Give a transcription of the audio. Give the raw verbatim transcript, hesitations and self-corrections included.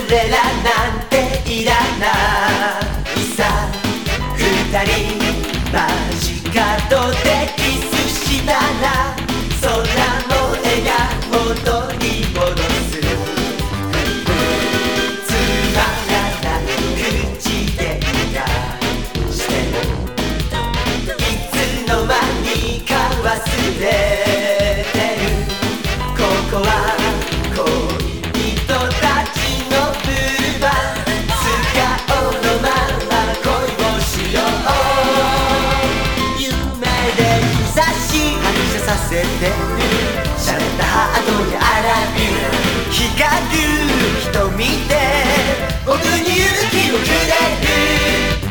れらなんていらないさ。二人間近とでキスしたら空の絵が元に戻す。つまらない口で言わしていつの間にか忘れてる。ここは恋人たちのブルバー。素顔のまま恋をしよう。夢で日差し反射させてる。シャレたハートにアラビュー。光る瞳で僕に勇気